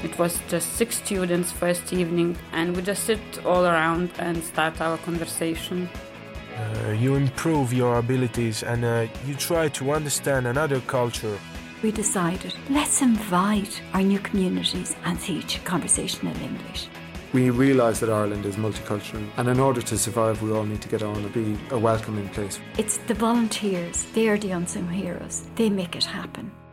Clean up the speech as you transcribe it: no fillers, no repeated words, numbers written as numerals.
It was just 6 students first evening, and we just sit all around and start our conversation. You improve your abilities and you try to understand another culture. We decided, let's invite our new communities and teach conversational English. We realise that Ireland is multicultural, and in order to survive we all need to get on and be a welcoming place. It's the volunteers, they are the unsung heroes, they make it happen.